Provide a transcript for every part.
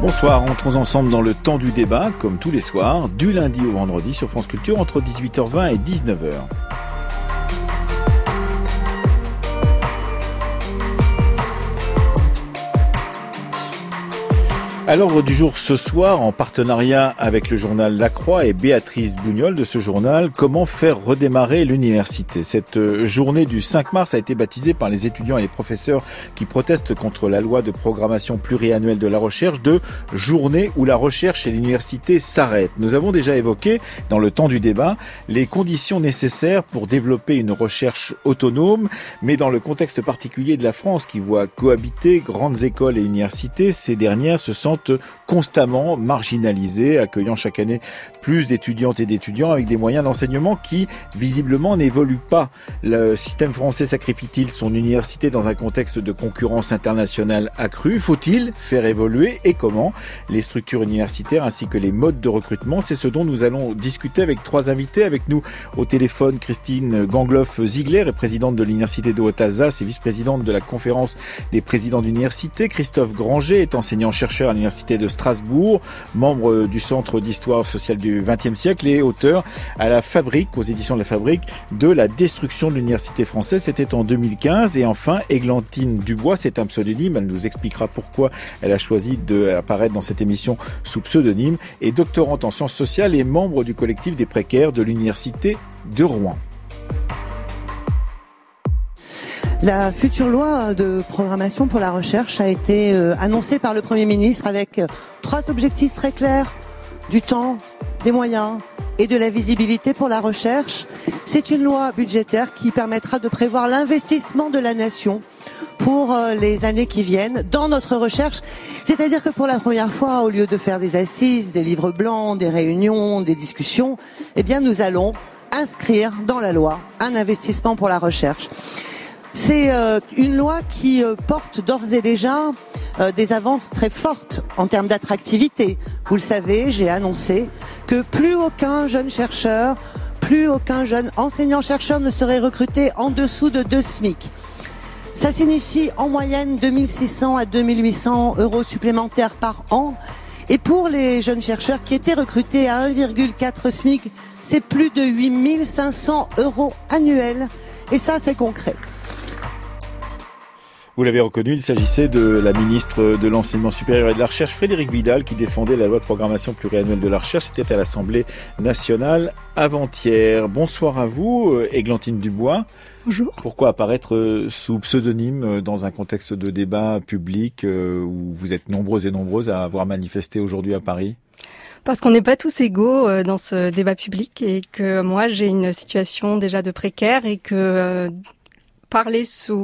Bonsoir, entrons ensemble dans le temps du débat, comme tous les soirs, du lundi au vendredi sur France Culture entre 18h20 et 19h. À l'ordre du jour ce soir, en partenariat avec le journal La Croix et Béatrice Bougnol de ce journal, comment faire redémarrer l'université. Cette journée du 5 mars a été baptisée par les étudiants et les professeurs qui protestent contre la loi de programmation pluriannuelle de la recherche de journée où la recherche et l'université s'arrêtent. Nous avons déjà évoqué, dans le temps du débat, les conditions nécessaires pour développer une recherche autonome, mais dans le contexte particulier de la France qui voit cohabiter grandes écoles et universités, ces dernières se sentent constamment marginalisées, accueillant chaque année plus d'étudiantes et d'étudiants avec des moyens d'enseignement qui, visiblement, n'évoluent pas. Le système français sacrifie-t-il son université dans un contexte de concurrence internationale accrue? Faut-il faire évoluer et comment les structures universitaires ainsi que les modes de recrutement? C'est ce dont nous allons discuter avec trois invités. Avec nous au téléphone, Christine Gangloff-Ziegler est présidente de l'Université de Haute-Alsace et vice-présidente de la Conférence des présidents d'université. Christophe Granger est enseignant-chercheur à l'Université de Strasbourg, membre du Centre d'histoire sociale du XXe siècle et auteur à la Fabrique, aux éditions de la Fabrique, de La destruction de l'université française. C'était en 2015. Et enfin, Églantine Dubois, c'est un pseudonyme. Elle nous expliquera pourquoi elle a choisi d'apparaître dans cette émission sous pseudonyme. Et doctorante en sciences sociales et membre du collectif des précaires de l'Université de Rouen. La future loi de programmation pour la recherche a été annoncée par le Premier ministre avec trois objectifs très clairs: du temps, des moyens et de la visibilité pour la recherche. C'est une loi budgétaire qui permettra de prévoir l'investissement de la nation pour les années qui viennent dans notre recherche. C'est-à-dire que pour la première fois, au lieu de faire des assises, des livres blancs, des réunions, des discussions, eh bien nous allons inscrire dans la loi un investissement pour la recherche. C'est une loi qui porte d'ores et déjà des avances très fortes en termes d'attractivité. Vous le savez, j'ai annoncé que plus aucun jeune chercheur, plus aucun jeune enseignant-chercheur ne serait recruté en dessous de 2 SMIC. Ça signifie en moyenne 2600 à 2800 euros supplémentaires par an. Et pour les jeunes chercheurs qui étaient recrutés à 1,4 SMIC, c'est plus de 8500 euros annuels. Et ça, c'est concret. Vous l'avez reconnu, il s'agissait de la ministre de l'Enseignement supérieur et de la Recherche, Frédérique Vidal, qui défendait la loi de programmation pluriannuelle de la recherche. C'était à l'Assemblée nationale avant-hier. Bonsoir à vous, Églantine Dubois. Bonjour. Pourquoi apparaître sous pseudonyme dans un contexte de débat public où vous êtes nombreux et nombreuses à avoir manifesté aujourd'hui à Paris ? Parce qu'on n'est pas tous égaux dans ce débat public et que moi j'ai une situation déjà de précaire et que parler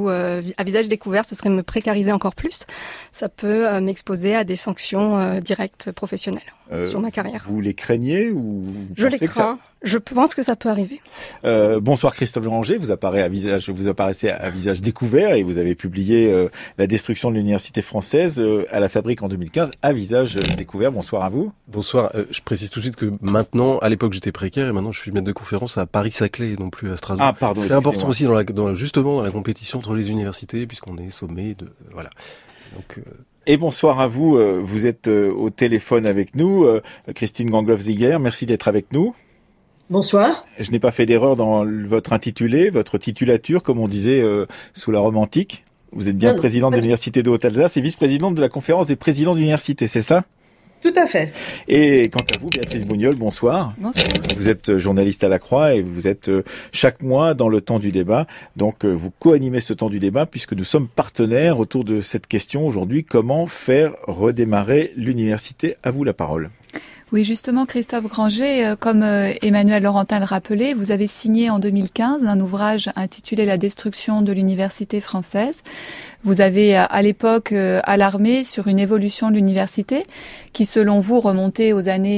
à visage découvert, ce serait me précariser encore plus. Ça peut m'exposer à des sanctions directes professionnelles sur ma carrière. Vous les craignez ou Je les crains. Je pense que ça peut arriver. Bonsoir Christophe Granger, vous apparaissez à visage découvert et vous avez publié La destruction de l'université française à la Fabrique en 2015 à visage découvert. Bonsoir à vous. Bonsoir. Je précise tout de suite que maintenant, à l'époque j'étais précaire et maintenant je suis maître de conférence à Paris-Saclay et non plus à Strasbourg. Ah pardon. C'est important aussi justement dans la compétition entre les universités puisqu'on est sommé de voilà. Donc Et bonsoir à vous, vous êtes au téléphone avec nous, Christine Gangloff-Ziegler, merci d'être avec nous. Bonsoir. Je n'ai pas fait d'erreur dans votre intitulé, votre titulature, comme on disait sous la Rome antique. Vous êtes bien présidente de l'Université de Haute-Alsace et vice-présidente de la Conférence des présidents d'université, c'est ça ? Tout à fait. Et quant à vous, Béatrice Bougnol, bonsoir. Bonsoir. Vous êtes journaliste à La Croix et vous êtes chaque mois dans le temps du débat. Donc vous co-animez ce temps du débat puisque nous sommes partenaires autour de cette question aujourd'hui. Comment faire redémarrer l'université ? À vous la parole. Oui, justement, Christophe Granger, comme Emmanuel Laurentin le rappelait, vous avez signé en 2015 un ouvrage intitulé La destruction de l'université française. Vous avez à l'époque alarmé sur une évolution de l'université qui, selon vous, remontait aux années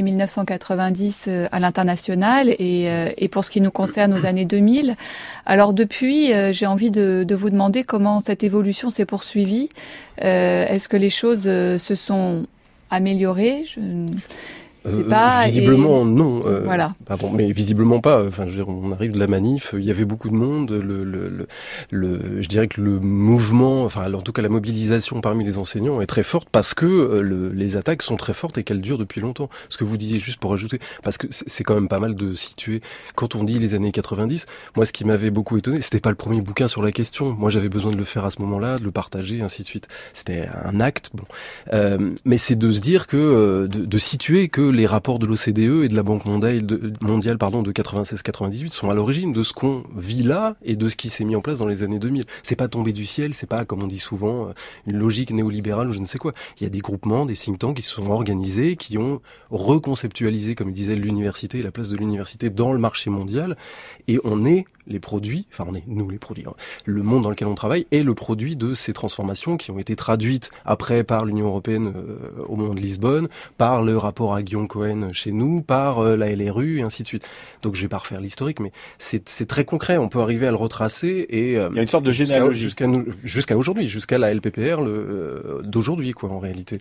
1990 à l'international et pour ce qui nous concerne aux années 2000. Alors depuis, j'ai envie de vous demander comment cette évolution s'est poursuivie. Est-ce que les choses se sont améliorées ? C'est pas visiblement non. Voilà. Pardon, mais visiblement pas. Enfin, je veux dire, on arrive de la manif, il y avait beaucoup de monde. Je dirais que le mouvement, enfin, en tout cas la mobilisation parmi les enseignants est très forte parce que les attaques sont très fortes et qu'elles durent depuis longtemps. Ce que vous disiez, juste pour ajouter, parce que c'est quand même pas mal de situer. Quand on dit les années 90, moi, ce qui m'avait beaucoup étonné, c'était pas le premier bouquin sur la question. Moi, j'avais besoin de le faire à ce moment-là, de le partager, ainsi de suite. C'était un acte, bon. Mais c'est de se dire que, de situer que les rapports de l'OCDE et de la Banque mondiale, de 96-98 sont à l'origine de ce qu'on vit là et de ce qui s'est mis en place dans les années 2000. C'est pas tombé du ciel, c'est pas, comme on dit souvent, une logique néolibérale ou je ne sais quoi. Il y a des groupements, des think tanks qui se sont organisés, qui ont reconceptualisé, comme il disait, l'université et la place de l'université dans le marché mondial. Et on est les produits, enfin on est nous les produits, hein. Le monde dans lequel on travaille est le produit de ces transformations qui ont été traduites après par l'Union européenne au moment de Lisbonne, par le rapport à Guillaume-Cohen chez nous, par la LRU et ainsi de suite. Donc je vais pas refaire l'historique, mais c'est très concret, on peut arriver à le retracer et il y a une sorte de généalogie jusqu'à aujourd'hui, jusqu'à la LPPR d'aujourd'hui quoi en réalité.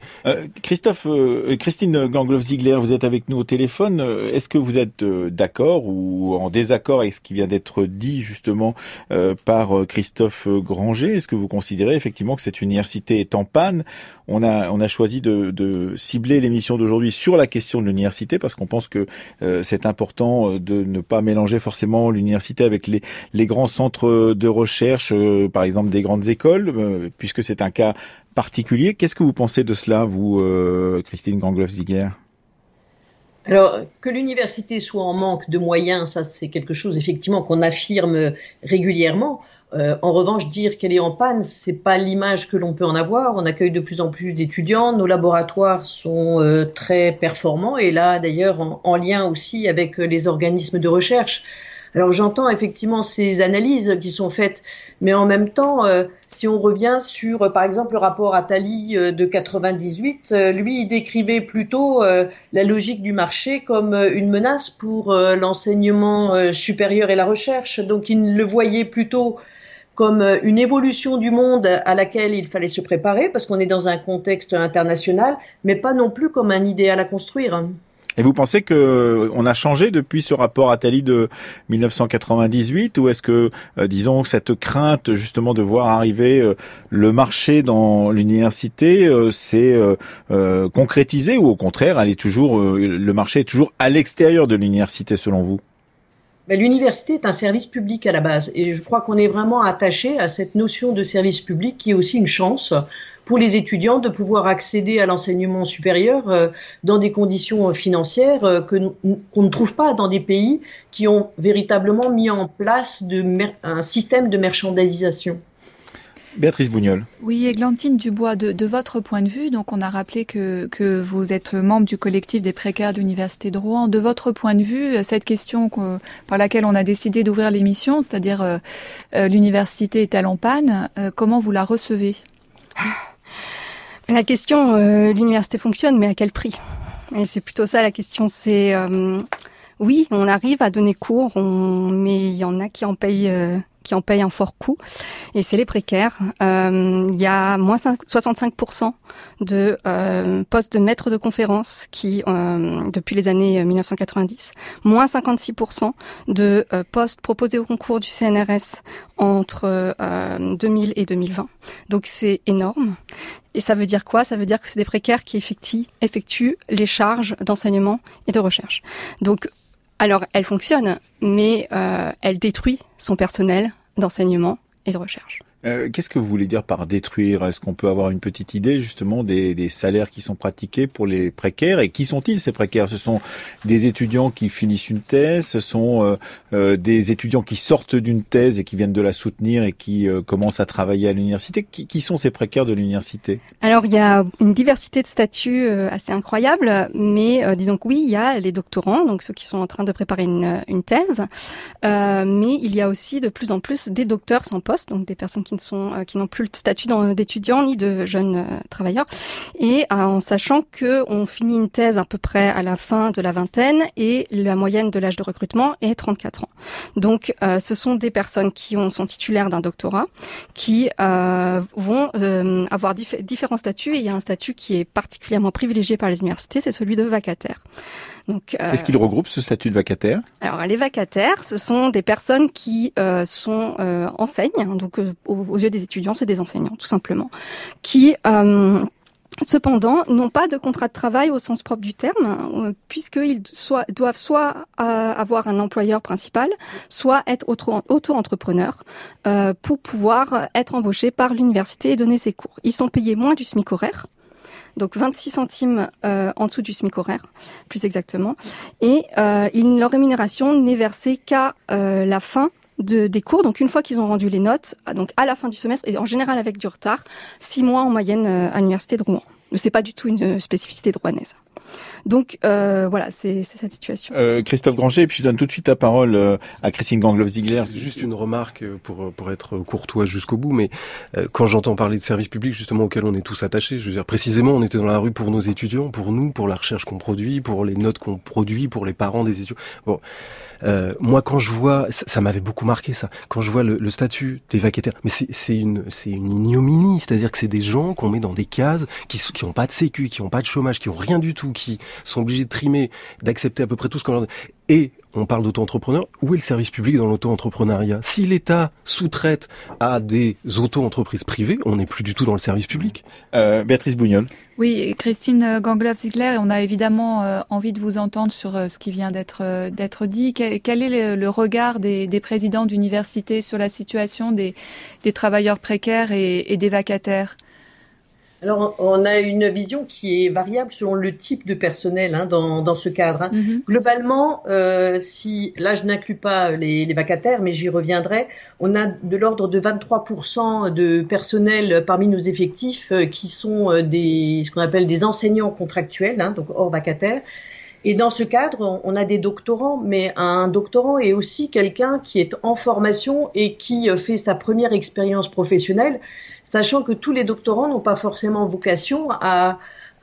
Christine Gangloff-Ziegler, vous êtes avec nous au téléphone. Est-ce que vous êtes d'accord ou en désaccord avec ce qui vient d'être dit justement par Christophe Granger? Est-ce que vous considérez effectivement que cette université est en panne? On a choisi de cibler l'émission d'aujourd'hui sur la question de l'université parce qu'on pense que c'est important de ne pas mélanger forcément l'université avec les grands centres de recherche, par exemple des grandes écoles, puisque c'est un cas particulier. Qu'est-ce que vous pensez de cela, vous, Christine Gangloff-Ziegler? Alors, que l'université soit en manque de moyens, ça c'est quelque chose effectivement qu'on affirme régulièrement. En revanche, dire qu'elle est en panne, c'est pas l'image que l'on peut en avoir. On accueille de plus en plus d'étudiants, nos laboratoires sont très performants et là d'ailleurs en lien aussi avec les organismes de recherche. Alors j'entends effectivement ces analyses qui sont faites, mais en même temps, si on revient sur, par exemple, le rapport Attali de 98, lui, il décrivait plutôt la logique du marché comme une menace pour l'enseignement supérieur et la recherche. Donc il le voyait plutôt comme une évolution du monde à laquelle il fallait se préparer, parce qu'on est dans un contexte international, mais pas non plus comme un idéal à construire. Et vous pensez que on a changé depuis ce rapport Attali de 1998, ou est-ce que, disons, cette crainte justement de voir arriver le marché dans l'université s'est concrétisée, ou au contraire, le marché est toujours à l'extérieur de l'université selon vous? L'université est un service public à la base et je crois qu'on est vraiment attaché à cette notion de service public qui est aussi une chance pour les étudiants de pouvoir accéder à l'enseignement supérieur dans des conditions financières qu'on ne trouve pas dans des pays qui ont véritablement mis en place un système de marchandisation. Béatrice Bougnol. Oui, Églantine Dubois, de votre point de vue, donc on a rappelé que vous êtes membre du collectif des précaires de l'Université de Rouen. De votre point de vue, cette question par laquelle on a décidé d'ouvrir l'émission, c'est-à-dire l'université est-elle en panne, comment vous la recevez? La question, l'université fonctionne, mais à quel prix? Et c'est plutôt ça la question, c'est... oui, on arrive à donner cours, mais il y en a qui en payent un fort coût, et c'est les précaires. Il y a moins 65% de postes de maîtres de conférences qui, depuis les années 1990, moins 56% de postes proposés au concours du CNRS entre 2000 et 2020. Donc c'est énorme. Et ça veut dire quoi? Ça veut dire que c'est des précaires qui effectuent les charges d'enseignement et de recherche. Donc, alors, elle fonctionne, mais elle détruit son personnel d'enseignement et de recherche. Qu'est-ce que vous voulez dire par détruire? Est-ce qu'on peut avoir une petite idée justement des salaires qui sont pratiqués pour les précaires? Et qui sont-ils ces précaires? Ce sont des étudiants qui finissent une thèse, ce sont des étudiants qui sortent d'une thèse et qui viennent de la soutenir et qui commencent à travailler à l'université. Qui sont ces précaires de l'université? Alors il y a une diversité de statuts assez incroyable, mais disons que oui, il y a les doctorants, donc ceux qui sont en train de préparer une thèse, mais il y a aussi de plus en plus des docteurs sans poste, donc des personnes qui n'ont plus le statut d'étudiants ni de jeunes travailleurs, et en sachant que on finit une thèse à peu près à la fin de la vingtaine et la moyenne de l'âge de recrutement est 34 ans. Donc ce sont des personnes qui sont titulaires d'un doctorat, qui vont avoir différents statuts, et il y a un statut qui est particulièrement privilégié par les universités, c'est celui de vacataire. Donc, qu'est-ce qu'il regroupe, ce statut de vacataire? Alors, les vacataires, ce sont des personnes qui enseignent, donc aux yeux des étudiants, c'est des enseignants, tout simplement, qui cependant n'ont pas de contrat de travail au sens propre du terme, puisqu'ils doivent soit avoir un employeur principal, soit être auto-entrepreneurs pour pouvoir être embauchés par l'université et donner ses cours. Ils sont payés moins du SMIC horaire, donc 26 centimes en dessous du SMIC horaire, plus exactement. Et leur rémunération n'est versée qu'à la fin des cours, donc une fois qu'ils ont rendu les notes, donc à la fin du semestre, et en général avec du retard, 6 mois en moyenne à l'université de Rouen. C'est pas du tout une spécificité de rouennaise. Donc voilà, c'est cette situation. Christophe Granger, et puis je donne tout de suite la parole à Christine Gangloff-Ziegler. Juste une remarque pour être courtois jusqu'au bout, mais quand j'entends parler de service public justement auquel on est tous attachés, je veux dire précisément, on était dans la rue pour nos étudiants, pour nous, pour la recherche qu'on produit, pour les notes qu'on produit, pour les parents des étudiants. Bon. Moi, quand je vois, ça m'avait beaucoup marqué ça. Quand je vois le statut des vacataires, mais c'est une ignominie, c'est-à-dire que c'est des gens qu'on met dans des cases, qui ont pas de sécu, qui ont pas de chômage, qui ont rien du tout, qui sont obligés de trimer, d'accepter à peu près tout ce qu'on leur dit. Et on parle d'auto-entrepreneurs. Où est le service public dans l'auto-entrepreneuriat? Si l'État sous-traite à des auto-entreprises privées, on n'est plus du tout dans le service public. Béatrice Bougnol. Oui, Christine Gangloff-Ziegler, on a évidemment envie de vous entendre sur ce qui vient d'être dit. Quel est le regard des présidents d'université sur la situation des travailleurs précaires et des vacataires? Alors, on a une vision qui est variable selon le type de personnel dans ce cadre. Mm-hmm. Globalement, si là je n'inclus pas les vacataires, mais j'y reviendrai, on a de l'ordre de 23% de personnel parmi nos effectifs qui sont ce qu'on appelle des enseignants contractuels, donc hors vacataires. Et dans ce cadre, on a des doctorants, mais un doctorant est aussi quelqu'un qui est en formation et qui fait sa première expérience professionnelle, sachant que tous les doctorants n'ont pas forcément vocation à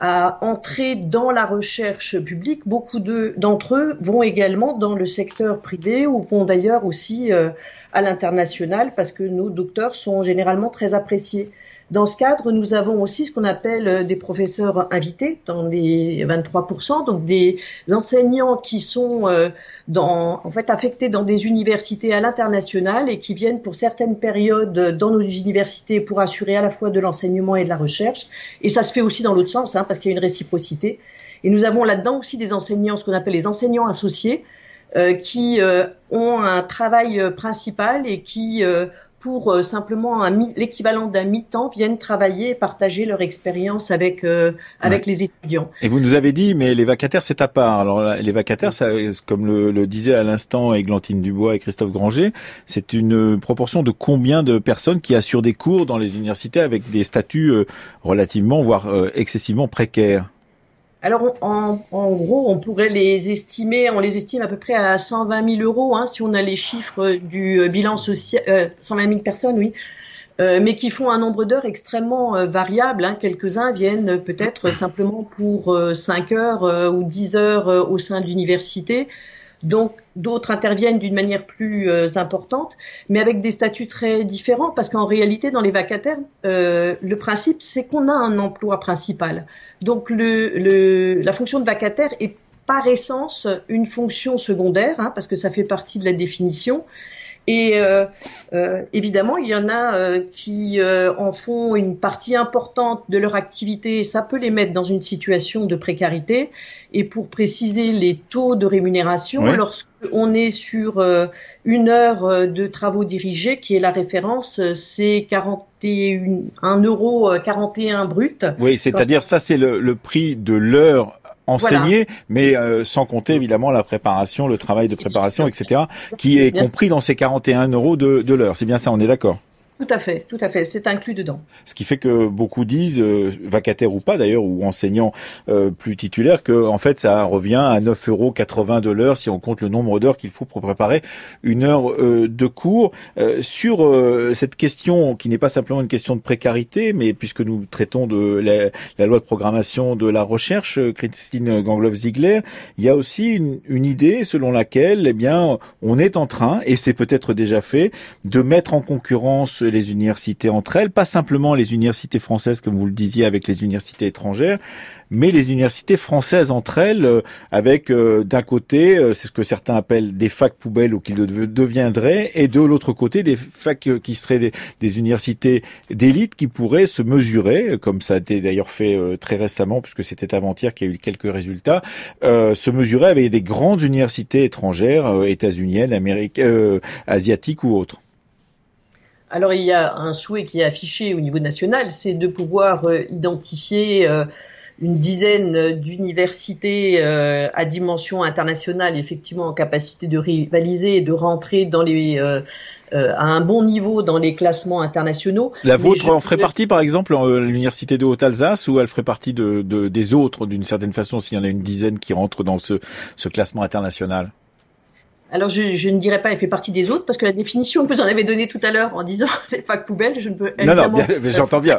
entrer dans la recherche publique. Beaucoup d'entre eux vont également dans le secteur privé ou vont d'ailleurs aussi à l'international parce que nos docteurs sont généralement très appréciés. Dans ce cadre, nous avons aussi ce qu'on appelle des professeurs invités dans les 23%, donc des enseignants qui sont affectés dans des universités à l'international et qui viennent pour certaines périodes dans nos universités pour assurer à la fois de l'enseignement et de la recherche. Et ça se fait aussi dans l'autre sens, parce qu'il y a une réciprocité. Et nous avons là-dedans aussi des enseignants, ce qu'on appelle les enseignants associés, qui ont un travail principal et qui pour simplement l'équivalent d'un mi-temps, viennent travailler et partager leur expérience avec les étudiants. Et vous nous avez dit, mais les vacataires, c'est à part. Alors les vacataires, ça, comme le disaient à l'instant Églantine Dubois et Christophe Granger, c'est une proportion de combien de personnes qui assurent des cours dans les universités avec des statuts relativement, voire excessivement précaires? Alors, en gros, on pourrait les estimer, on les estime à peu près à 120 000 euros, si on a les chiffres du bilan social, 120 000 personnes, oui, mais qui font un nombre d'heures extrêmement variable. Quelques-uns viennent peut-être simplement pour 5 heures ou 10 heures au sein de l'université. Donc, d'autres interviennent d'une manière plus importante, mais avec des statuts très différents, parce qu'en réalité, dans les vacataires, le principe, c'est qu'on a un emploi principal. Donc, la fonction de vacataire est par essence une fonction secondaire, parce que ça fait partie de la définition. Et évidemment, il y en a qui en font une partie importante de leur activité. Ça peut les mettre dans une situation de précarité. Et pour préciser les taux de rémunération, oui, lorsqu'on est sur une heure de travaux dirigés, qui est la référence, c'est 41,41 € brut. Oui, c'est-à-dire ça, c'est le prix de l'heure enseigner, voilà, mais sans compter évidemment la préparation, le travail de préparation, etc., qui est compris dans ces 41 € de l'heure. C'est bien ça, on est d'accord? Tout à fait, c'est inclus dedans. Ce qui fait que beaucoup disent, vacataires ou pas d'ailleurs, ou enseignants plus titulaires, que en fait ça revient à 9,80 € de l'heure si on compte le nombre d'heures qu'il faut pour préparer une heure de cours. Sur cette question qui n'est pas simplement une question de précarité, mais puisque nous traitons de la loi de programmation de la recherche, Christine Gangloff-Ziegler, il y a aussi une idée selon laquelle, eh bien, on est en train, et c'est peut-être déjà fait, de mettre en concurrence les universités entre elles, pas simplement les universités françaises, comme vous le disiez, avec les universités étrangères, mais les universités françaises entre elles, avec d'un côté, c'est ce que certains appellent des facs poubelles ou qu'ils deviendraient, et de l'autre côté, des facs qui seraient des universités d'élite qui pourraient se mesurer, comme ça a été d'ailleurs fait très récemment, puisque c'était avant-hier qu'il y a eu quelques résultats, se mesurer avec des grandes universités étrangères, états-uniennes, asiatiques ou autres. Alors, il y a un souhait qui est affiché au niveau national, c'est de pouvoir identifier une dizaine d'universités à dimension internationale, effectivement en capacité de rivaliser et de rentrer dans à un bon niveau dans les classements internationaux. La vôtre en ferait partie, par exemple, l'université de Haute-Alsace, ou elle ferait partie des autres, d'une certaine façon, s'il y en a une dizaine qui rentrent dans ce classement international? Alors, je ne dirais pas, elle fait partie des autres, parce que la définition que vous en avez donnée tout à l'heure en disant les facs poubelles, je ne peux évidemment... Non, mais j'entends bien.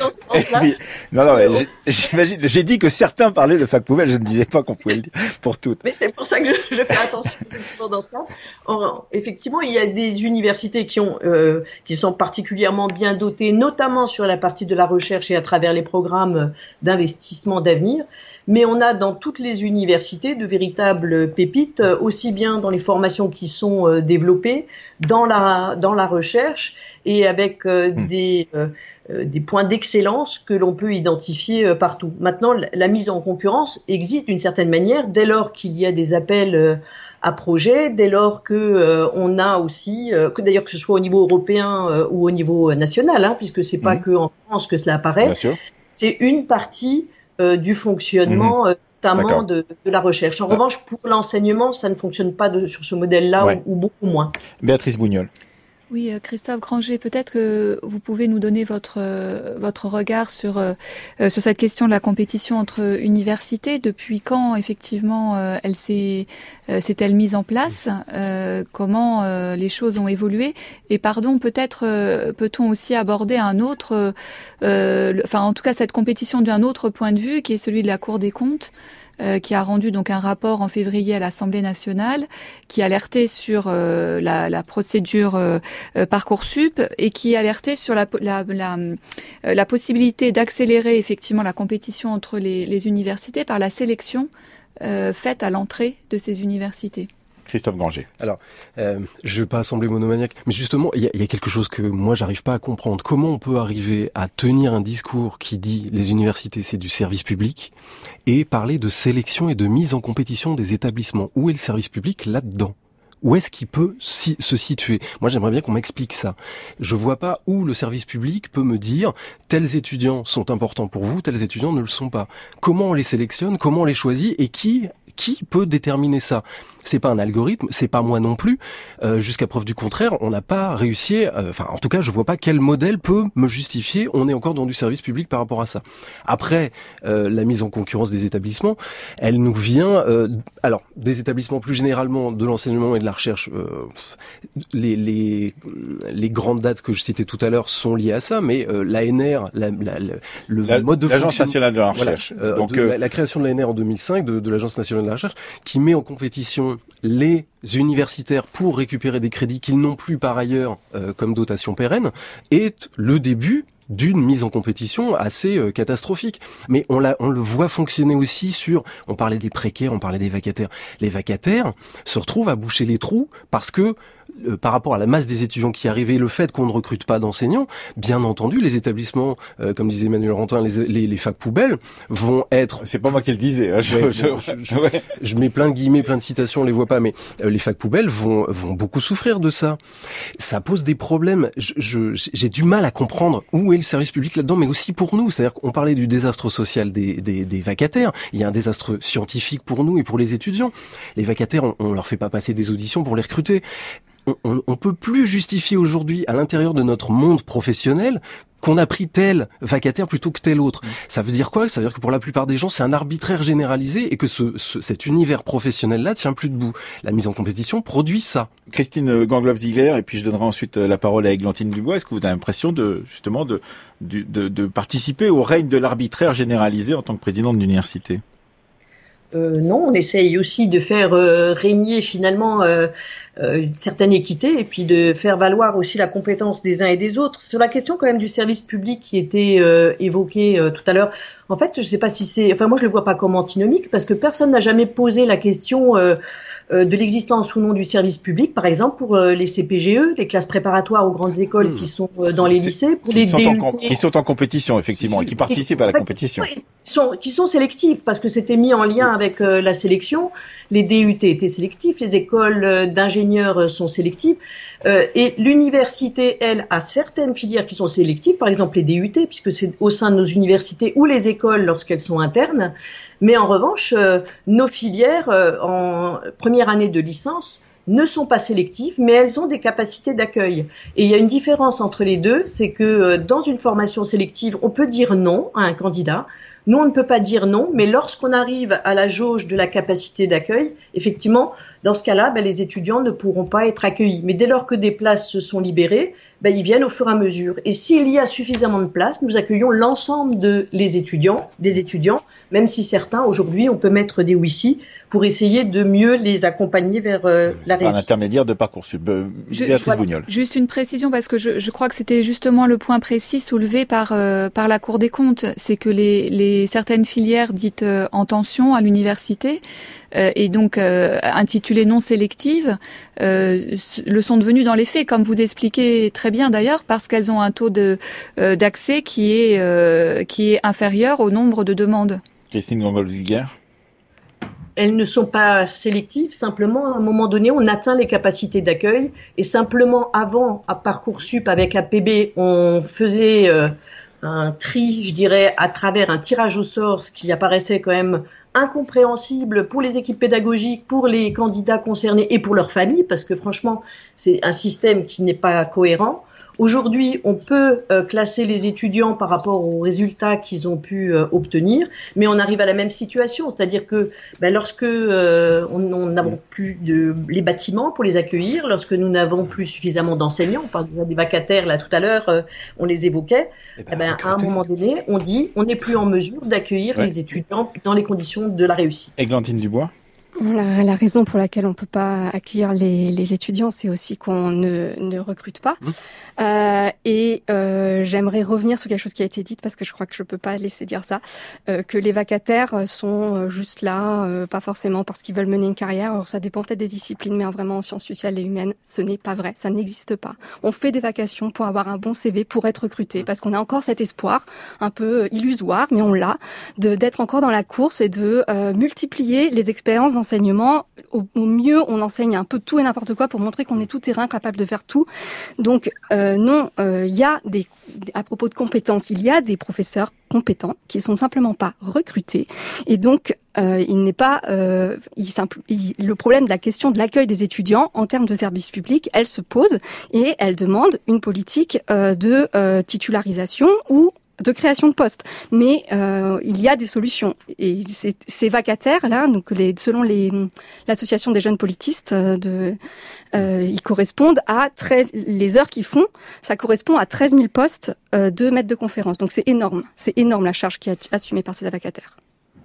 J'imagine, j'ai dit que certains parlaient de facs poubelles, je ne disais pas qu'on pouvait le dire pour toutes. Mais c'est pour ça que je fais attention dans ce cas. Effectivement, il y a des universités qui sont particulièrement bien dotées, notamment sur la partie de la recherche et à travers les programmes d'investissement d'avenir. Mais on a dans toutes les universités de véritables pépites, aussi bien dans les formations qui sont développées, dans la recherche, et avec des points d'excellence que l'on peut identifier partout. Maintenant, la mise en concurrence existe d'une certaine manière dès lors qu'il y a des appels à projets, dès lors que on a aussi, que d'ailleurs que ce soit au niveau européen ou au niveau national, hein, puisque c'est pas que en France que cela apparaît. Bien sûr. C'est une partie du fonctionnement notamment de la recherche. En revanche, pour l'enseignement, ça ne fonctionne pas sur ce modèle-là ou beaucoup moins. Béatrice Bougnol. Oui, Christophe Granger, peut-être que vous pouvez nous donner votre regard sur cette question de la compétition entre universités. Depuis quand, effectivement, s'est-elle mise en place? Comment les choses ont évolué? Et pardon, peut-être peut-on aussi aborder un autre, en tout cas cette compétition d'un autre point de vue, qui est celui de la Cour des comptes, qui a rendu donc un rapport en février à l'Assemblée nationale, qui alertait sur la procédure Parcoursup, et qui alertait sur la possibilité d'accélérer effectivement la compétition entre les universités par la sélection faite à l'entrée de ces universités. Christophe Granger. Alors, je veux pas sembler monomaniaque, mais justement, il y a quelque chose que moi j'arrive pas à comprendre. Comment on peut arriver à tenir un discours qui dit les universités c'est du service public et parler de sélection et de mise en compétition des établissements? Où est le service public là-dedans? Où est-ce qu'il peut se situer? Moi, j'aimerais bien qu'on m'explique ça. Je vois pas où le service public peut me dire tels étudiants sont importants pour vous, tels étudiants ne le sont pas. Comment on les sélectionne? Comment on les choisit? Et qui peut déterminer ça? C'est pas un algorithme, c'est pas moi non plus. Jusqu'à preuve du contraire, on n'a pas réussi. En tout cas, je vois pas quel modèle peut me justifier. On est encore dans du service public par rapport à ça. Après, la mise en concurrence des établissements, elle nous vient. Alors, des établissements plus généralement de l'enseignement et de la recherche. Les grandes dates que je citais tout à l'heure sont liées à ça, mais l'ANR, le mode de l'Agence nationale de la recherche. Voilà, donc la création de l'ANR en 2005, de l'Agence nationale de la recherche, qui met en compétition les universitaires pour récupérer des crédits qu'ils n'ont plus par ailleurs comme dotation pérenne, est le début d'une mise en compétition assez catastrophique. Mais on le voit fonctionner aussi on parlait des précaires, on parlait des vacataires. Les vacataires se retrouvent à boucher les trous parce que par rapport à la masse des étudiants qui arrivent et le fait qu'on ne recrute pas d'enseignants, bien entendu, les établissements, comme disait Emmanuel Rantin, les facs poubelles vont être... C'est pas moi qui le disais. Hein, je mets plein de guillemets, plein de citations, on les voit pas, mais les facs poubelles vont beaucoup souffrir de ça. Ça pose des problèmes. J'ai du mal à comprendre où est le service public là-dedans, mais aussi pour nous. C'est-à-dire qu'on parlait du désastre social des vacataires. Il y a un désastre scientifique pour nous et pour les étudiants. Les vacataires, on leur fait pas passer des auditions pour les recruter. on peut plus justifier aujourd'hui à l'intérieur de notre monde professionnel qu'on a pris tel vacataire plutôt que tel autre. Ça veut dire quoi? Ça veut dire que pour la plupart des gens, c'est un arbitraire généralisé et que cet univers professionnel-là tient plus debout. La mise en compétition produit ça. Christine Gangloff-Ziegler, et puis je donnerai ensuite la parole à Églantine Dubois. Est-ce que vous avez l'impression de participer au règne de l'arbitraire généralisé en tant que présidente d'université? Non, on essaye aussi de faire régner finalement une certaine équité et puis de faire valoir aussi la compétence des uns et des autres. Sur la question quand même du service public qui était évoquée tout à l'heure, en fait, je sais pas si c'est... Enfin, moi, je le vois pas comme antinomique parce que personne n'a jamais posé la question de l'existence ou non du service public, par exemple pour les CPGE, les classes préparatoires aux grandes écoles qui sont dans les lycées, pour les DUT. Qui sont en compétition, effectivement, et qui participent à la compétition. Qui sont sélectifs, parce que c'était mis en lien avec la sélection. Les DUT étaient sélectifs, les écoles d'ingénieurs sont sélectives, et l'université, elle, a certaines filières qui sont sélectives, par exemple les DUT, puisque c'est au sein de nos universités ou les écoles lorsqu'elles sont internes. Mais en revanche, nos filières en première année de licence ne sont pas sélectives, mais elles ont des capacités d'accueil. Et il y a une différence entre les deux, c'est que dans une formation sélective, on peut dire non à un candidat. Nous, on ne peut pas dire non, mais lorsqu'on arrive à la jauge de la capacité d'accueil, effectivement, dans ce cas-là, les étudiants ne pourront pas être accueillis. Mais dès lors que des places se sont libérées, ils viennent au fur et à mesure. Et s'il y a suffisamment de places, nous accueillons l'ensemble des étudiants, même si certains, aujourd'hui, on peut mettre des wifi pour essayer de mieux les accompagner vers la réussite. Par l'intermédiaire de Parcoursup. Béatrice Bougnol. Juste une précision, parce que je crois que c'était justement le point précis soulevé par la Cour des comptes, c'est que les certaines filières dites en tension à l'université, et donc intitulées non sélectives, le sont devenues dans les faits, comme vous expliquez très bien d'ailleurs, parce qu'elles ont un taux d'accès qui est inférieur au nombre de demandes. Christine Gangloff-Ziegler. Elles ne sont pas sélectives, simplement à un moment donné, on atteint les capacités d'accueil et simplement avant, à Parcoursup avec APB, on faisait un tri, je dirais, à travers un tirage au sort, ce qui apparaissait quand même incompréhensible pour les équipes pédagogiques, pour les candidats concernés et pour leurs familles, parce que franchement, c'est un système qui n'est pas cohérent. Aujourd'hui, on peut classer les étudiants par rapport aux résultats qu'ils ont pu obtenir, mais on arrive à la même situation, c'est-à-dire que lorsque on n'avons plus les bâtiments pour les accueillir, lorsque nous n'avons plus suffisamment d'enseignants, on parle déjà des vacataires là tout à l'heure, on les évoquait, à un moment donné, on dit on n'est plus en mesure d'accueillir les étudiants dans les conditions de la réussite. Églantine Dubois. La raison pour laquelle on ne peut pas accueillir les étudiants, c'est aussi qu'on ne recrute pas. J'aimerais revenir sur quelque chose qui a été dit, parce que je crois que je ne peux pas laisser dire ça, que les vacataires sont juste là, pas forcément parce qu'ils veulent mener une carrière. Alors ça dépend peut-être des disciplines, mais vraiment en sciences sociales et humaines, ce n'est pas vrai, ça n'existe pas. On fait des vacations pour avoir un bon CV, pour être recruté, parce qu'on a encore cet espoir, un peu illusoire, mais on l'a, d'être encore dans la course et de multiplier les expériences d'enseignement. Au mieux, on enseigne un peu tout et n'importe quoi pour montrer qu'on est tout terrain, capable de faire tout. Donc il y a à propos de compétences, il y a des professeurs compétents qui sont simplement pas recrutés, et donc il n'est pas le problème de la question de l'accueil des étudiants en termes de service public, elle se pose et elle demande une politique de titularisation ou de création de postes, mais il y a des solutions, et ces vacataires là, donc selon l'association des jeunes politistes, ils correspondent à 13 les heures qu'ils font, ça correspond à 13 000 postes de maîtres de conférences, donc c'est énorme la charge qui est assumée par ces vacataires.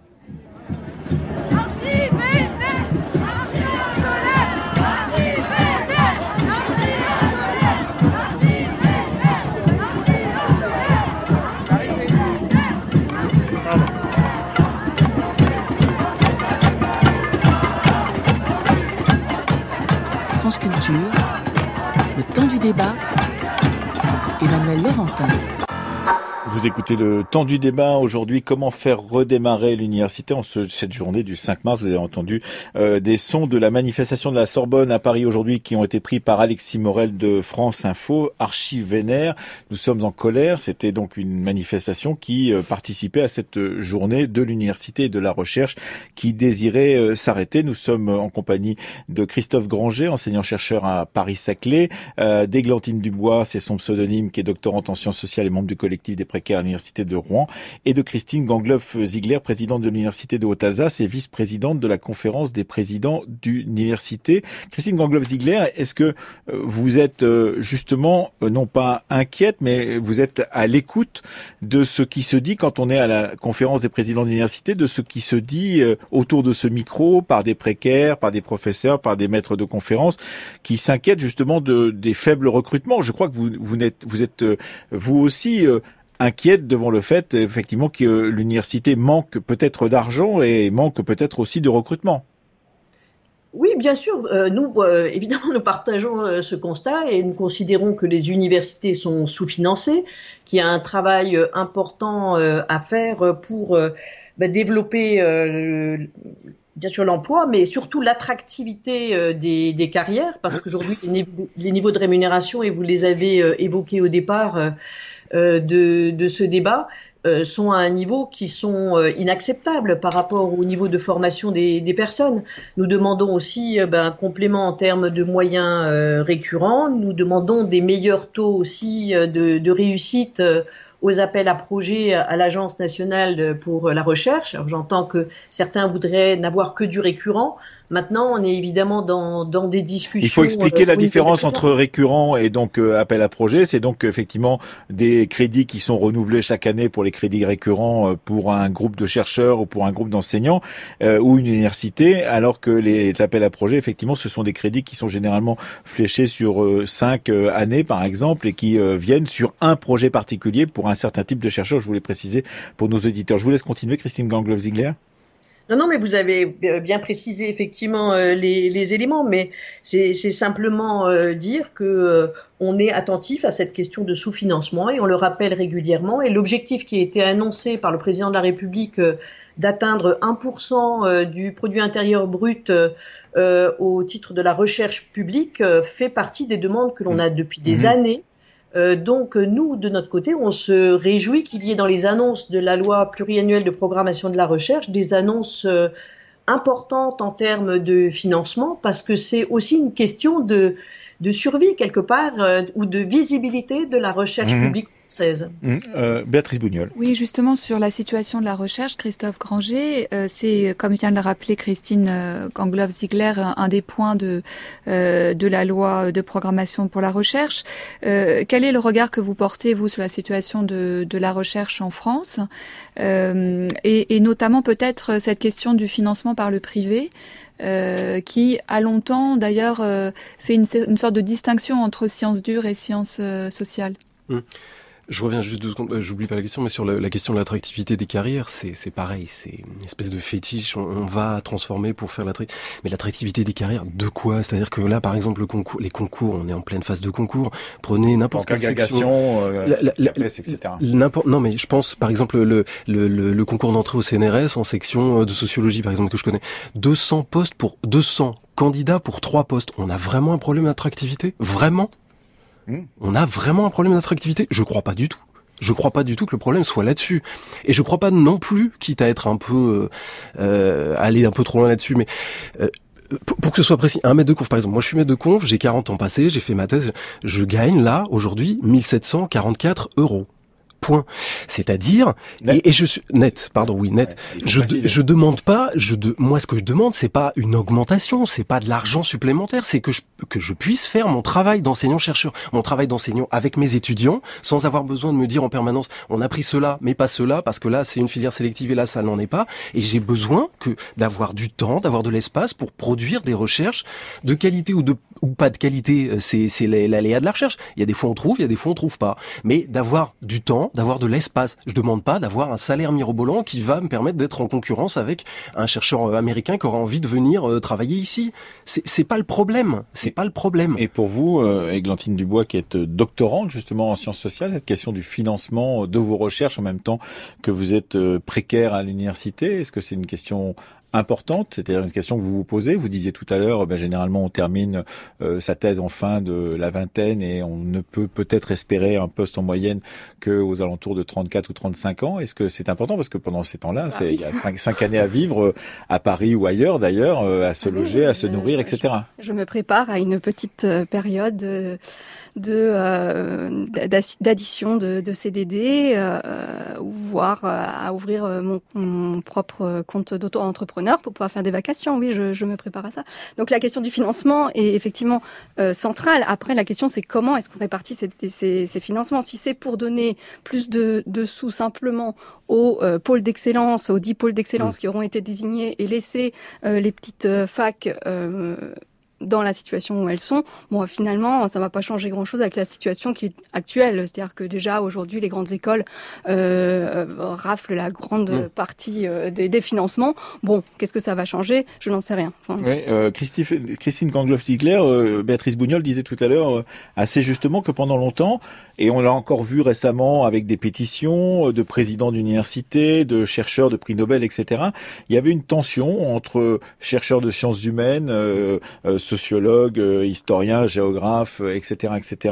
France Culture, le temps du débat, Emmanuel Laurentin. Vous écoutez le temps du débat aujourd'hui. Comment faire redémarrer l'université en cette journée du 5 mars? Vous avez entendu des sons de la manifestation de la Sorbonne à Paris aujourd'hui qui ont été pris par Alexis Morel de France Info, archi vénère. Nous sommes en colère. C'était donc une manifestation qui participait à cette journée de l'université et de la recherche qui désirait s'arrêter. Nous sommes en compagnie de Christophe Granger, enseignant-chercheur à Paris-Saclay, d'Églantine Dubois, c'est son pseudonyme, qui est doctorante en sciences sociales et membre du collectif des précaires à l'université de Rouen, et de Christine Gangloff-Ziegler, présidente de l'université de Haute-Alsace et vice-présidente de la conférence des présidents d'université. Christine Gangloff-Ziegler, est-ce que vous êtes justement, non pas inquiète, mais vous êtes à l'écoute de ce qui se dit quand on est à la conférence des présidents d'université, de ce qui se dit autour de ce micro par des précaires, par des professeurs, par des maîtres de conférences qui s'inquiètent justement des faibles recrutements? Je crois que vous êtes vous aussi inquiète devant le fait, effectivement, que l'université manque peut-être d'argent et manque peut-être aussi de recrutement. Oui, bien sûr. Nous, évidemment, nous partageons ce constat et nous considérons que les universités sont sous-financées, qu'il y a un travail important à faire pour développer bien sûr l'emploi, mais surtout l'attractivité des carrières, parce qu'aujourd'hui, les niveaux de rémunération, et vous les avez évoqués au départ de ce débat, sont à un niveau qui sont inacceptables par rapport au niveau de formation des personnes. Nous demandons aussi un complément en termes de moyens récurrents. Nous demandons des meilleurs taux aussi de réussite aux appels à projets à l'Agence nationale pour la recherche. Alors, j'entends que certains voudraient n'avoir que du récurrent. Maintenant, on est évidemment dans des discussions. Il faut expliquer la différence entre récurrent et donc appel à projet. C'est donc effectivement des crédits qui sont renouvelés chaque année pour les crédits récurrents pour un groupe de chercheurs ou pour un groupe d'enseignants ou une université, alors que les appels à projet, effectivement, ce sont des crédits qui sont généralement fléchés sur 5 années, par exemple, et qui viennent sur un projet particulier pour un certain type de chercheurs. Je voulais préciser pour nos auditeurs. Je vous laisse continuer, Christine Gangloff-Ziegler. Non, mais vous avez bien précisé effectivement les éléments, mais c'est simplement dire que on est attentif à cette question de sous-financement et on le rappelle régulièrement. Et l'objectif qui a été annoncé par le président de la République d'atteindre 1% du produit intérieur brut au titre de la recherche publique fait partie des demandes que l'on a depuis des années. Donc nous, de notre côté, on se réjouit qu'il y ait dans les annonces de la loi pluriannuelle de programmation de la recherche des annonces importantes en termes de financement, parce que c'est aussi une question de survie quelque part ou de visibilité de la recherche publique française. Béatrice Bougnol. Oui, justement sur la situation de la recherche, Christophe Granger, c'est comme vient de le rappeler Christine Gangloff-Ziegler, un des points de la loi de programmation pour la recherche. Quel est le regard que vous portez vous sur la situation de la recherche en France et notamment peut-être cette question du financement par le privé? Qui a longtemps d'ailleurs fait une sorte de distinction entre sciences dures et sciences sociales. Je reviens juste 2 secondes, j'oublie pas la question, mais sur la question de l'attractivité des carrières, c'est pareil, c'est une espèce de fétiche, on va transformer pour faire mais l'attractivité des carrières, de quoi? C'est-à-dire que là, par exemple, les concours, on est en pleine phase de concours, prenez n'importe quelle section. etc. Non, mais je pense, par exemple, le concours d'entrée au CNRS en section de sociologie, par exemple, que je connais, 200 postes pour 200 candidats pour 3 postes. On a vraiment un problème d'attractivité? Vraiment? On a vraiment un problème d'attractivité? Je crois pas du tout. Je crois pas du tout que le problème soit là-dessus. Et je crois pas non plus, quitte à être un peu aller un peu trop loin là-dessus, mais pour que ce soit précis, un maître de conf, par exemple, moi je suis maître de conf, j'ai 40 ans passés, j'ai fait ma thèse, je gagne là, aujourd'hui, 1744 €. Point. C'est-à-dire, et je suis net. Je demande pas. Moi, ce que je demande, c'est pas une augmentation, c'est pas de l'argent supplémentaire, c'est que je puisse faire mon travail d'enseignant-chercheur, mon travail d'enseignant avec mes étudiants, sans avoir besoin de me dire en permanence, on a pris cela, mais pas cela, parce que là, c'est une filière sélective et là, ça n'en est pas. Et j'ai besoin d'avoir du temps, d'avoir de l'espace pour produire des recherches de qualité ou pas de qualité. C'est l'aléa de la recherche. Il y a des fois on trouve, il y a des fois on trouve pas. Mais d'avoir du temps, d'avoir de l'espace. Je demande pas d'avoir un salaire mirobolant qui va me permettre d'être en concurrence avec un chercheur américain qui aura envie de venir travailler ici. C'est pas le problème. C'est pas le problème. Et pour vous, Églantine Dubois, qui êtes doctorante justement en sciences sociales, cette question du financement de vos recherches en même temps que vous êtes précaire à l'université, est-ce que c'est une question importante, c'est-à-dire une question que vous vous posez? Vous disiez tout à l'heure, généralement on termine sa thèse en fin de la vingtaine et on ne peut peut-être espérer un poste en moyenne qu'aux alentours de 34 ou 35 ans. Est-ce que c'est important? Parce que pendant ces temps-là, il y a 5 années à vivre à Paris ou ailleurs d'ailleurs, à se loger, à se nourrir, etc. Je me prépare à une petite période d'addition de CDD, voire à ouvrir mon propre compte d'auto-entrepreneur pour pouvoir faire des vacations. Oui, je me prépare à ça. Donc la question du financement est effectivement centrale. Après, la question c'est comment est-ce qu'on répartit ces financements. Si c'est pour donner plus de sous simplement aux pôles d'excellence, aux 10 pôles d'excellence qui auront été désignés et laisser les petites facs dans la situation où elles sont, bon, finalement, ça va pas changer grand-chose avec la situation qui est actuelle. C'est-à-dire que déjà, aujourd'hui, les grandes écoles raflent la grande partie des financements. Bon, qu'est-ce que ça va changer? Je n'en sais rien. Enfin... Oui, Christine Gangloff-Ziegler, Béatrice Bougnol disait tout à l'heure assez justement que pendant longtemps, et on l'a encore vu récemment avec des pétitions de présidents d'universités, de chercheurs de prix Nobel, etc., il y avait une tension entre chercheurs de sciences humaines, sociologues, historiens, géographes, etc.,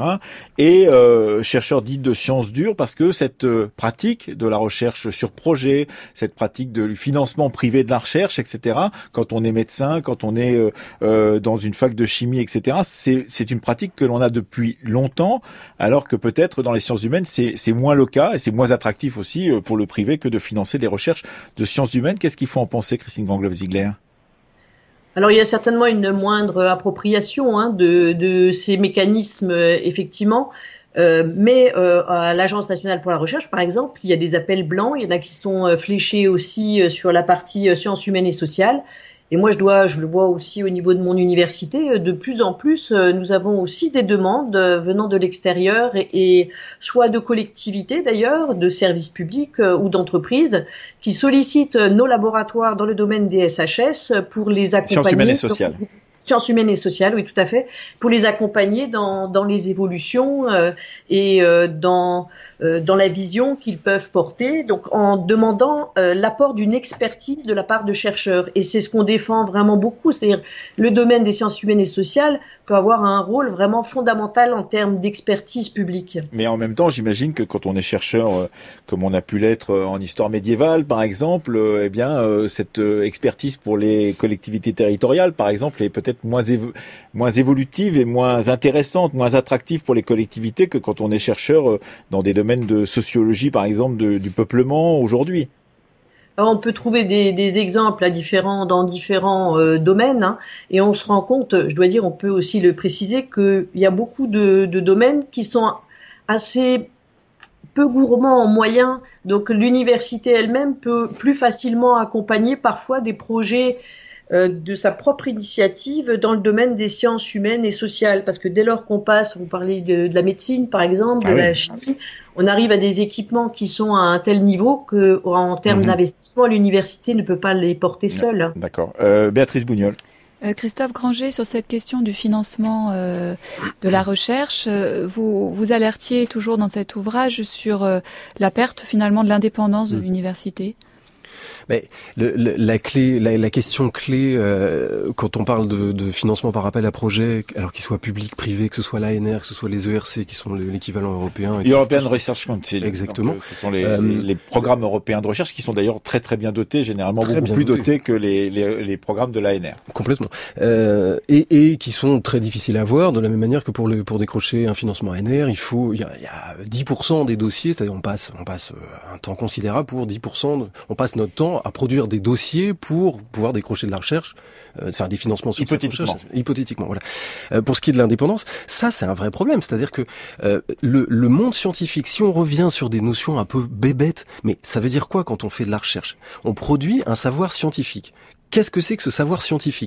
et chercheurs dits de sciences dures, parce que cette pratique de la recherche sur projet, cette pratique de financement privé de la recherche, etc., quand on est médecin, quand on est dans une fac de chimie, etc., c'est une pratique que l'on a depuis longtemps, alors que peut-être dans les sciences humaines, c'est moins le cas, et c'est moins attractif aussi pour le privé que de financer des recherches de sciences humaines. Qu'est-ce qu'il faut en penser, Christine Gangloff-Ziegler? Alors il y a certainement une moindre appropriation de ces mécanismes, effectivement, mais à l'Agence nationale pour la recherche, par exemple, il y a des appels blancs, il y en a qui sont fléchés aussi sur la partie sciences humaines et sociales. Et moi, je le vois aussi au niveau de mon université, de plus en plus, nous avons aussi des demandes venant de l'extérieur et soit de collectivités d'ailleurs, de services publics ou d'entreprises qui sollicitent nos laboratoires dans le domaine des SHS pour les accompagner. Sciences humaines et sociales. Sciences humaines et sociales, oui, tout à fait, pour les accompagner dans les évolutions et dans la vision qu'ils peuvent porter, donc en demandant l'apport d'une expertise de la part de chercheurs. Et c'est ce qu'on défend vraiment beaucoup, c'est-à-dire le domaine des sciences humaines et sociales peut avoir un rôle vraiment fondamental en termes d'expertise publique. Mais en même temps, j'imagine que quand on est chercheur, comme on a pu l'être en histoire médiévale, par exemple, cette expertise pour les collectivités territoriales, par exemple, est peut-être moins évolutive et moins intéressante, moins attractive pour les collectivités que quand on est chercheur dans des domaines de sociologie, par exemple, du peuplement aujourd'hui. Alors, on peut trouver des exemples dans différents domaines, et on se rend compte, je dois dire, on peut aussi le préciser, qu'il y a beaucoup de domaines qui sont assez peu gourmands en moyens. Donc l'université elle-même peut plus facilement accompagner parfois des projets de sa propre initiative dans le domaine des sciences humaines et sociales, parce que dès lors qu'on passe, vous parlez de la médecine par exemple, la chimie, on arrive à des équipements qui sont à un tel niveau que, en termes d'investissement, l'université ne peut pas les porter seule. D'accord. Béatrice Bougnol. Christophe Granger, sur cette question du financement de la recherche, vous alertiez toujours dans cet ouvrage sur la perte finalement de l'indépendance de l'université. Mais la question clé quand on parle de financement par appel à projet, alors qu'il soit public, privé, que ce soit l'ANR, que ce soit les ERC qui sont l'équivalent européen. European Research Council. Exactement. Donc, ce sont les programmes européens de recherche qui sont d'ailleurs très très bien dotés, généralement beaucoup plus dotés que les programmes de l'ANR. Complètement. Et qui sont très difficiles à avoir, de la même manière que pour décrocher un financement ANR, il y a 10% des dossiers, c'est-à-dire on passe un temps considérable pour 10%, on passe notre temps à produire des dossiers pour pouvoir décrocher de la recherche, faire des financements sur cette recherche. Hypothétiquement, voilà. Pour ce qui est de l'indépendance, ça c'est un vrai problème, c'est-à-dire que le monde scientifique, si on revient sur des notions un peu bébêtes, mais ça veut dire quoi quand on fait de la recherche? On produit un savoir scientifique. Qu'est-ce que c'est que ce savoir scientifique?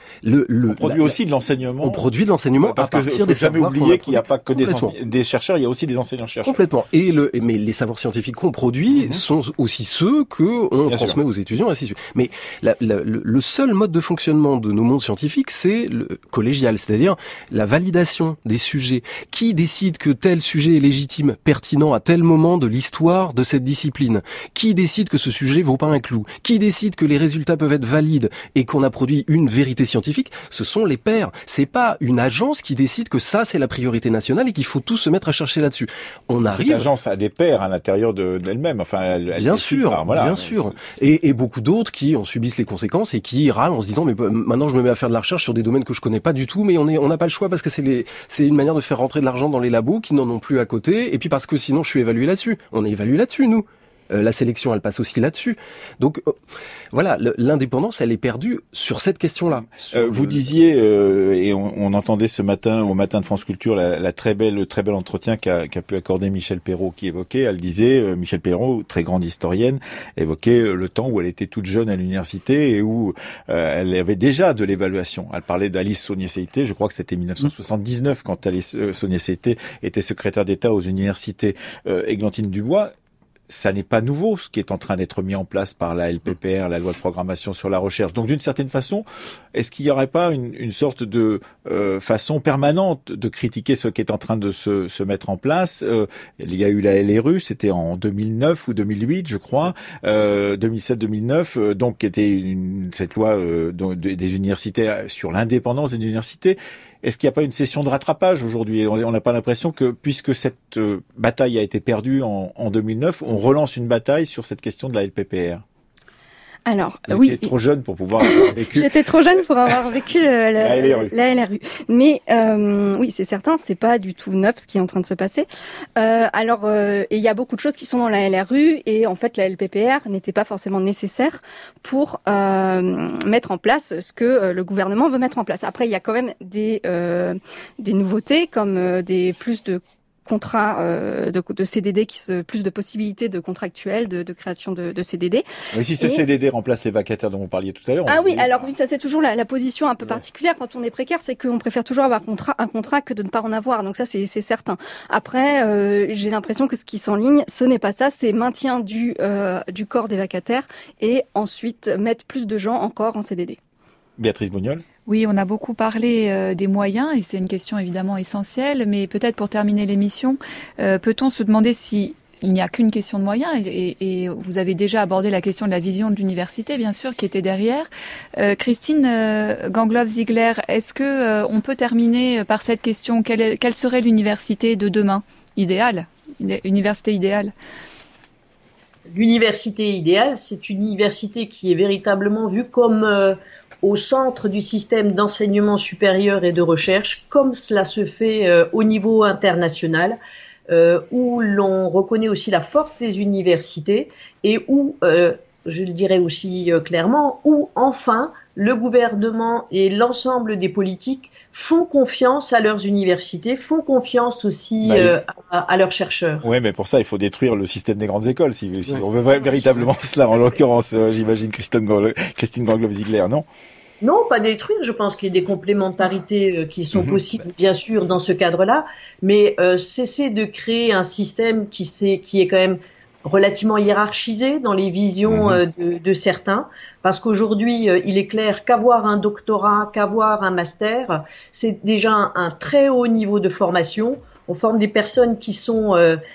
On produit aussi de l'enseignement. On produit de l'enseignement parce à partir des jamais savoirs oublier qu'il n'y a pas que Complètement. des chercheurs, il y a aussi des enseignants-chercheurs. Complètement. Mais les savoirs scientifiques qu'on produit sont aussi ceux que on Bien transmet aux étudiants, ainsi de suite. Mais le seul mode de fonctionnement de nos mondes scientifiques, c'est le collégial, c'est-à-dire la validation des sujets. Qui décide que tel sujet est légitime, pertinent à tel moment de l'histoire de cette discipline? Qui décide que ce sujet vaut pas un clou? Qui décide que les résultats peuvent être valides et qu'on a produit une vérité scientifique? Ce sont les pairs. C'est pas une agence qui décide que ça c'est la priorité nationale et qu'il faut tous se mettre à chercher là-dessus. On arrive. Cette agence a des pairs à l'intérieur d'elle-même. Enfin, elle bien sûr, voilà. Bien sûr. Et beaucoup d'autres qui en subissent les conséquences et qui râlent en se disant mais maintenant je me mets à faire de la recherche sur des domaines que je connais pas du tout, mais on n'a pas le choix parce que c'est une manière de faire rentrer de l'argent dans les labos qui n'en ont plus à côté et puis parce que sinon je suis évalué là-dessus. On est évalué là-dessus nous. La sélection, elle passe aussi là-dessus. Donc voilà, l'indépendance, elle est perdue sur cette question-là. Vous disiez, et on entendait ce matin, au matin de France Culture, le très bel entretien qu'a pu accorder Michel Perrault, qui évoquait, elle disait, Michel Perrault, très grande historienne, évoquait le temps où elle était toute jeune à l'université et où elle avait déjà de l'évaluation. Elle parlait d'Alice Saunier-Seité, je crois que c'était 1979 quand Alice Saunier-Seité était secrétaire d'État aux universités. Églantine Dubois, ça n'est pas nouveau ce qui est en train d'être mis en place par la LPPR, la loi de programmation sur la recherche. Donc d'une certaine façon, est-ce qu'il n'y aurait pas une sorte de façon permanente de critiquer ce qui est en train de se mettre en place? Il y a eu la LRU, c'était en 2009 ou 2008, je crois, 2007-2009, donc qui était cette loi des universités sur l'indépendance des universités. Est-ce qu'il n'y a pas une session de rattrapage aujourd'hui? On n'a pas l'impression que, puisque cette bataille a été perdue en 2009, on relance une bataille sur cette question de la LPPR. Alors, Vous oui. étiez trop jeune pour pouvoir avoir vécu. J'étais trop jeune pour avoir vécu la LRU. Mais oui, c'est certain, c'est pas du tout neuf ce qui est en train de se passer. Et il y a beaucoup de choses qui sont dans la LRU et en fait la LPPR n'était pas forcément nécessaire pour mettre en place ce que le gouvernement veut mettre en place. Après, il y a quand même des nouveautés comme des plus de contrats de CDD, plus de possibilités de contractuels, de création de CDD. Mais si ces CDD remplacent les vacataires dont vous parliez tout à l'heure. Ah oui, alors oui, ça c'est toujours la position un peu particulière quand on est précaire, c'est qu'on préfère toujours avoir un contrat que de ne pas en avoir. Donc ça c'est certain. Après, j'ai l'impression que ce qui s'enligne, ce n'est pas ça, c'est maintien du corps des vacataires et ensuite mettre plus de gens encore en CDD. Béatrice Bougnol. Oui, on a beaucoup parlé des moyens et c'est une question évidemment essentielle, mais peut-être pour terminer l'émission, peut-on se demander si il n'y a qu'une question de moyens et vous avez déjà abordé la question de la vision de l'université, bien sûr, qui était derrière. Christine Gangloff-Ziegler, est-ce que on peut terminer par cette question? Quelle serait l'université de demain idéale, université idéale? L'université idéale, c'est une université qui est véritablement vue comme au centre du système d'enseignement supérieur et de recherche, comme cela se fait au niveau international, où l'on reconnaît aussi la force des universités et où, je le dirais aussi clairement, où enfin le gouvernement et l'ensemble des politiques font confiance à leurs universités, font confiance aussi à leurs chercheurs. Oui, mais pour ça, il faut détruire le système des grandes écoles, si on veut véritablement cela, en l'occurrence, j'imagine Christine Gangloff-Ziegler, non? Non, pas détruire. Je pense qu'il y a des complémentarités qui sont possibles, bien sûr, dans ce cadre-là, mais cesser de créer un système qui est quand même relativement hiérarchisé dans les visions de certains, parce qu'aujourd'hui, il est clair qu'avoir un doctorat, qu'avoir un master, c'est déjà un très haut niveau de formation. On forme des personnes qui sont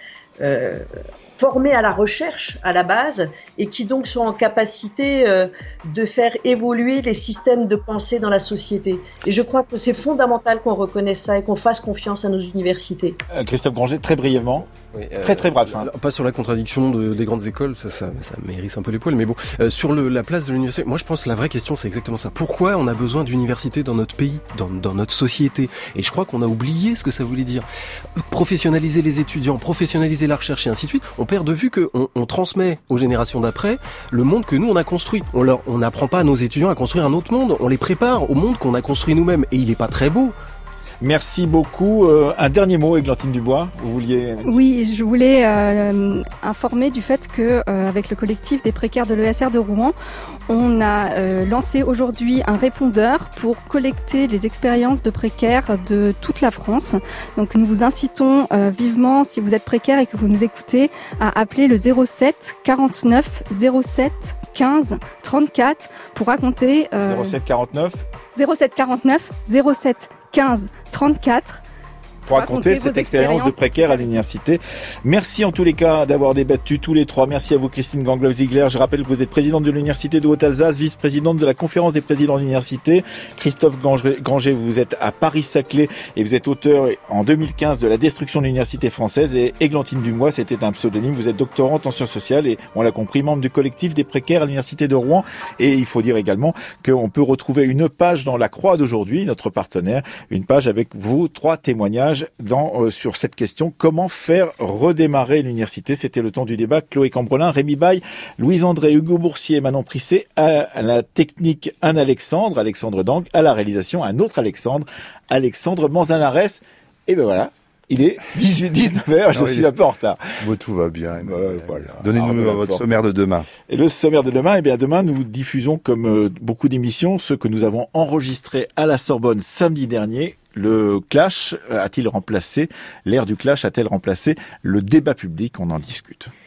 formés à la recherche à la base et qui donc sont en capacité de faire évoluer les systèmes de pensée dans la société. Et je crois que c'est fondamental qu'on reconnaisse ça et qu'on fasse confiance à nos universités. Christophe Granger, très brièvement. Oui, très bref. Hein. Pas sur la contradiction des grandes écoles, ça m'hérisse un peu les poils, mais bon, sur la place de l'université, moi je pense que la vraie question c'est exactement ça. Pourquoi on a besoin d'universités dans notre pays, dans notre société? Et je crois qu'on a oublié ce que ça voulait dire. Professionnaliser les étudiants, professionnaliser la recherche et ainsi de suite. On perd de vue qu'on transmet aux générations d'après le monde que nous on a construit. On n'apprend pas à nos étudiants à construire un autre monde, on les prépare au monde qu'on a construit nous-mêmes et il est pas très beau. Merci beaucoup. Un dernier mot, Églantine Dubois, vous vouliez... Oui, je voulais informer du fait que avec le collectif des précaires de l'ESR de Rouen, on a lancé aujourd'hui un répondeur pour collecter les expériences de précaires de toute la France. Donc nous vous incitons vivement, si vous êtes précaire et que vous nous écoutez, à appeler le 07 49 07 15 34 pour raconter 07 49 07 15 34 pour raconter cette expérience de précaire à l'université. Merci en tous les cas d'avoir débattu tous les trois. Merci à vous Christine Gangloff-Ziegler. Je rappelle que vous êtes présidente de l'Université de Haute-Alsace, vice-présidente de la Conférence des présidents d'université. Christophe Granger, vous êtes à Paris-Saclay et vous êtes auteur en 2015 de La destruction de l'université française. Et Églantine Dubois, c'était un pseudonyme. Vous êtes doctorante en sciences sociales et on l'a compris, membre du collectif des précaires à l'Université de Rouen. Et il faut dire également qu'on peut retrouver une page dans La Croix d'aujourd'hui, notre partenaire, une page avec vos trois témoignages sur cette question, comment faire redémarrer l'université. C'était le temps du débat. Chloé Cambrelin, Rémi Baille, Louise André, Hugo Boursier, Manon Prisset, à la technique un Alexandre Dang, à la réalisation un autre Alexandre Manzanares. Et ben voilà. Il est 19h, je suis un peu en retard. Bon, tout va bien. Voilà. Donnez-nous votre sommaire de demain. Et le sommaire de demain, demain, nous diffusons, comme beaucoup d'émissions, ce que nous avons enregistré à la Sorbonne samedi dernier. Le clash a-t-il remplacé, l'ère du clash a-t-elle remplacé le débat public? On en discute.